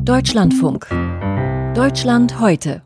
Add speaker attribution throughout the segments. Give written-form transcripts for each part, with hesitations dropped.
Speaker 1: Deutschlandfunk. Deutschland heute.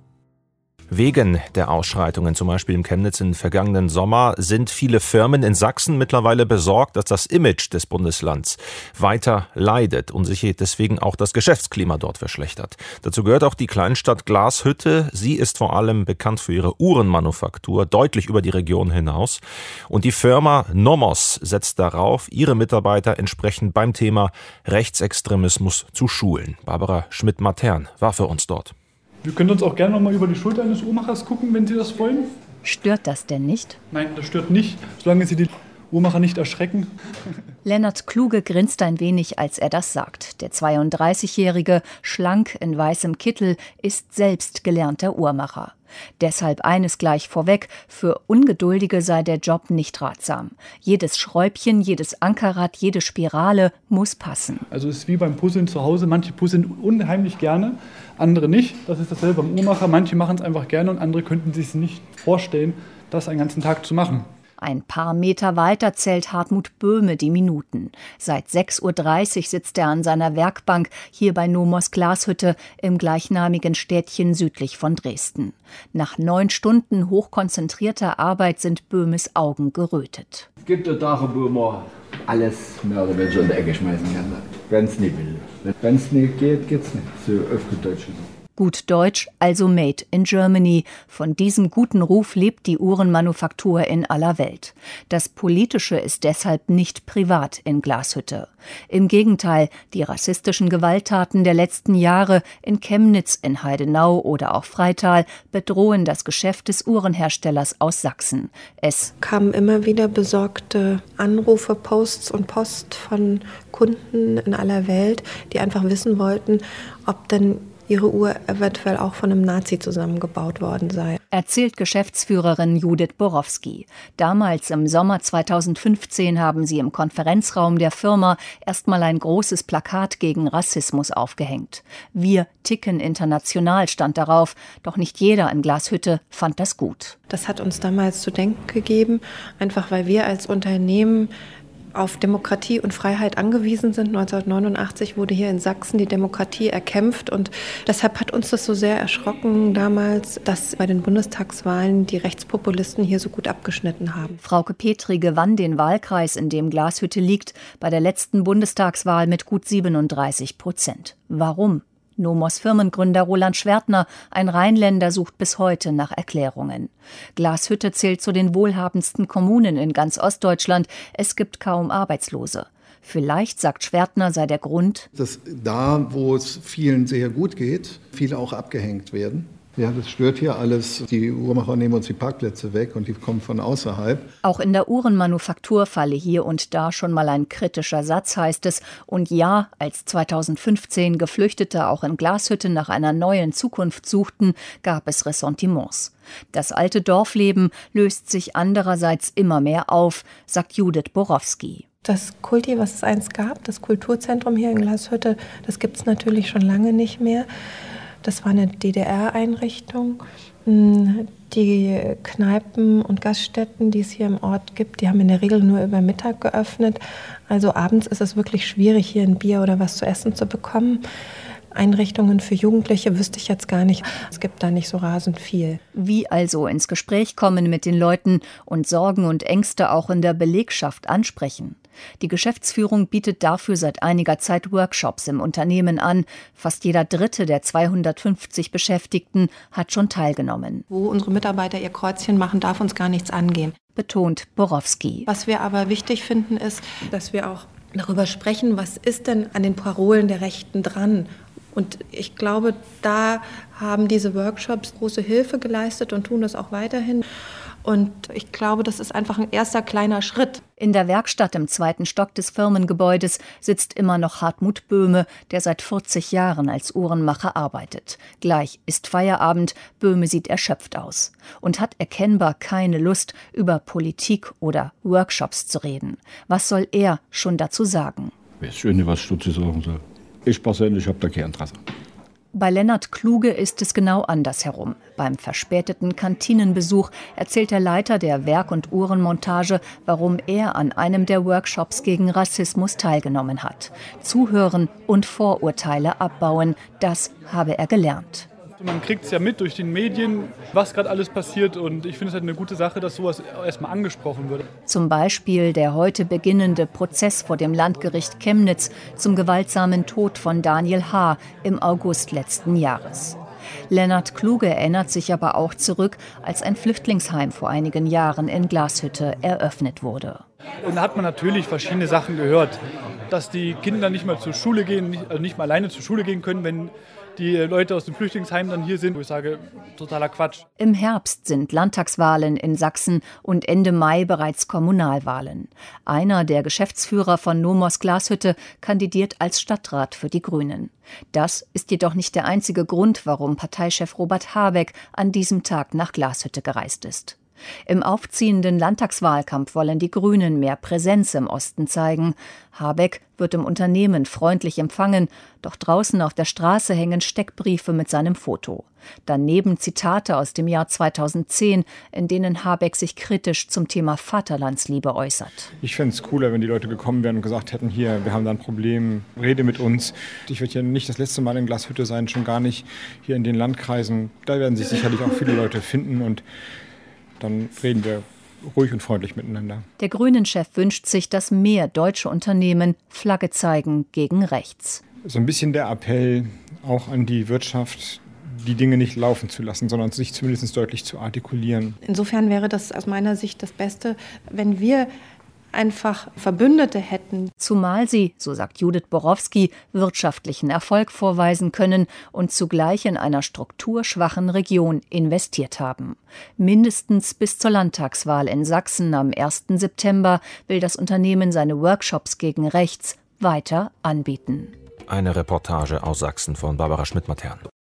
Speaker 2: Wegen der Ausschreitungen, zum Beispiel in Chemnitz im vergangenen Sommer, sind viele Firmen in Sachsen mittlerweile besorgt, dass das Image des Bundeslands weiter leidet und sich deswegen auch das Geschäftsklima dort verschlechtert. Dazu gehört auch die Kleinstadt Glashütte. Sie ist vor allem bekannt für ihre Uhrenmanufaktur, deutlich über die Region hinaus. Und die Firma Nomos setzt darauf, ihre Mitarbeiter entsprechend beim Thema Rechtsextremismus zu schulen. Barbara Schmidt-Matern war für uns dort.
Speaker 3: Wir können uns auch gerne noch mal über die Schulter eines Uhrmachers gucken, wenn Sie das wollen.
Speaker 4: Stört das denn nicht?
Speaker 3: Nein, das stört nicht, solange Sie die Uhrmacher nicht erschrecken.
Speaker 4: Lennart Kluge grinst ein wenig, als er das sagt. Der 32-Jährige, schlank in weißem Kittel, ist selbst gelernter Uhrmacher. Deshalb eines gleich vorweg, für Ungeduldige sei der Job nicht ratsam. Jedes Schräubchen, jedes Ankerrad, jede Spirale muss passen.
Speaker 3: Also es ist wie beim Puzzeln zu Hause. Manche puzzeln unheimlich gerne, andere nicht. Das ist dasselbe beim Uhrmacher. Manche machen es einfach gerne und andere könnten sich es nicht vorstellen, das einen ganzen Tag zu machen.
Speaker 4: Ein paar Meter weiter zählt Hartmut Böhme die Minuten. Seit 6.30 Uhr sitzt er an seiner Werkbank hier bei Nomos Glashütte im gleichnamigen Städtchen südlich von Dresden. Nach 9 Stunden hochkonzentrierter Arbeit sind Böhmes Augen gerötet.
Speaker 5: Es gibt Tage, wo man alles mehr oder weniger in die Ecke schmeißen kann, wenn es nicht will. Wenn es nicht geht, geht es nicht. So auf gut Deutsch gesagt.
Speaker 4: Gut Deutsch, also made in Germany. Von diesem guten Ruf lebt die Uhrenmanufaktur in aller Welt. Das Politische ist deshalb nicht privat in Glashütte. Im Gegenteil, die rassistischen Gewalttaten der letzten Jahre in Chemnitz, in Heidenau oder auch Freital bedrohen das Geschäft des Uhrenherstellers aus Sachsen. Es
Speaker 6: kamen immer wieder besorgte Anrufe, Posts und Post von Kunden in aller Welt, die einfach wissen wollten, ob denn ihre Uhr eventuell auch von einem Nazi zusammengebaut worden sei.
Speaker 4: Erzählt Geschäftsführerin Judith Borowski. Damals im Sommer 2015 haben sie im Konferenzraum der Firma erstmal ein großes Plakat gegen Rassismus aufgehängt. Wir ticken international stand darauf, doch nicht jeder in Glashütte fand das gut.
Speaker 6: Das hat uns damals zu denken gegeben, einfach weil wir als Unternehmen auf Demokratie und Freiheit angewiesen sind. 1989 wurde hier in Sachsen die Demokratie erkämpft und deshalb hat uns das so sehr erschrocken damals, dass bei den Bundestagswahlen die Rechtspopulisten hier so gut abgeschnitten haben.
Speaker 4: Frauke Petri gewann den Wahlkreis, in dem Glashütte liegt, bei der letzten Bundestagswahl mit gut 37%. Warum? Nomos Firmengründer Roland Schwertner, ein Rheinländer, sucht bis heute nach Erklärungen. Glashütte zählt zu den wohlhabendsten Kommunen in ganz Ostdeutschland. Es gibt kaum Arbeitslose. Vielleicht, sagt Schwertner, sei der Grund,
Speaker 7: dass da, wo es vielen sehr gut geht, viele auch abgehängt werden. Ja, das stört hier alles. Die Uhrmacher nehmen uns die Parkplätze weg und die kommen von außerhalb.
Speaker 4: Auch in der Uhrenmanufaktur falle hier und da schon mal ein kritischer Satz, heißt es. Und ja, als 2015 Geflüchtete auch in Glashütte nach einer neuen Zukunft suchten, gab es Ressentiments. Das alte Dorfleben löst sich andererseits immer mehr auf, sagt Judith Borowski.
Speaker 6: Das Kulti, was es einst gab, das Kulturzentrum hier in Glashütte, das gibt es natürlich schon lange nicht mehr. Das war eine DDR-Einrichtung. Die Kneipen und Gaststätten, die es hier im Ort gibt, die haben in der Regel nur über Mittag geöffnet. Also abends ist es wirklich schwierig, hier ein Bier oder was zu essen zu bekommen. Einrichtungen für Jugendliche wüsste ich jetzt gar nicht. Es gibt da nicht so rasend viel.
Speaker 4: Wie also ins Gespräch kommen mit den Leuten und Sorgen und Ängste auch in der Belegschaft ansprechen. Die Geschäftsführung bietet dafür seit einiger Zeit Workshops im Unternehmen an. Fast jeder Dritte der 250 Beschäftigten hat schon teilgenommen.
Speaker 6: Wo unsere Mitarbeiter ihr Kreuzchen machen, darf uns gar nichts angehen,
Speaker 4: betont Borowski.
Speaker 6: Was wir aber wichtig finden, ist, dass wir auch darüber sprechen, was ist denn an den Parolen der Rechten dran? Und ich glaube, da haben diese Workshops große Hilfe geleistet und tun das auch weiterhin. Und ich glaube, das ist einfach ein erster kleiner Schritt.
Speaker 4: In der Werkstatt im 2. Stock des Firmengebäudes sitzt immer noch Hartmut Böhme, der seit 40 Jahren als Uhrenmacher arbeitet. Gleich ist Feierabend, Böhme sieht erschöpft aus und hat erkennbar keine Lust, über Politik oder Workshops zu reden. Was soll er schon dazu sagen?
Speaker 8: Ich weiß schon nicht, was ich dazu sagen soll. Ich persönlich habe da kein Interesse.
Speaker 4: Bei Lennart Kluge ist es genau andersherum. Beim verspäteten Kantinenbesuch erzählt der Leiter der Werk- und Uhrenmontage, warum er an einem der Workshops gegen Rassismus teilgenommen hat. Zuhören und Vorurteile abbauen, das habe er gelernt.
Speaker 3: Man kriegt es ja mit durch die Medien, was gerade alles passiert, und ich finde es halt eine gute Sache, dass sowas erstmal angesprochen wird.
Speaker 4: Zum Beispiel der heute beginnende Prozess vor dem Landgericht Chemnitz zum gewaltsamen Tod von Daniel H. im August letzten Jahres. Lennart Kluge erinnert sich aber auch zurück, als ein Flüchtlingsheim vor einigen Jahren in Glashütte eröffnet wurde.
Speaker 3: Und da hat man natürlich verschiedene Sachen gehört, dass die Kinder nicht mal zur Schule gehen, nicht mal alleine zur Schule gehen können, wenn die Leute aus dem Flüchtlingsheim dann hier sind, wo ich sage, totaler Quatsch.
Speaker 4: Im Herbst sind Landtagswahlen in Sachsen und Ende Mai bereits Kommunalwahlen. Einer der Geschäftsführer von Nomos Glashütte kandidiert als Stadtrat für die Grünen. Das ist jedoch nicht der einzige Grund, warum Parteichef Robert Habeck an diesem Tag nach Glashütte gereist ist. Im aufziehenden Landtagswahlkampf wollen die Grünen mehr Präsenz im Osten zeigen. Habeck wird im Unternehmen freundlich empfangen, doch draußen auf der Straße hängen Steckbriefe mit seinem Foto. Daneben Zitate aus dem Jahr 2010, in denen Habeck sich kritisch zum Thema Vaterlandsliebe äußert.
Speaker 8: Ich fände es cooler, wenn die Leute gekommen wären und gesagt hätten, hier, wir haben da ein Problem, rede mit uns. Ich werde ja nicht das letzte Mal in Glashütte sein, schon gar nicht hier in den Landkreisen. Da werden sich sicherlich auch viele Leute finden, und dann reden wir ruhig und freundlich miteinander.
Speaker 4: Der Grünen-Chef wünscht sich, dass mehr deutsche Unternehmen Flagge zeigen gegen rechts.
Speaker 8: So ein bisschen der Appell auch an die Wirtschaft, die Dinge nicht laufen zu lassen, sondern sich zumindest deutlich zu artikulieren.
Speaker 6: Insofern wäre das aus meiner Sicht das Beste, wenn wir einfach Verbündete hätten.
Speaker 4: Zumal sie, so sagt Judith Borowski, wirtschaftlichen Erfolg vorweisen können und zugleich in einer strukturschwachen Region investiert haben. Mindestens bis zur Landtagswahl in Sachsen am 1. September will das Unternehmen seine Workshops gegen rechts weiter anbieten.
Speaker 2: Eine Reportage aus Sachsen von Barbara Schmidt-Matern.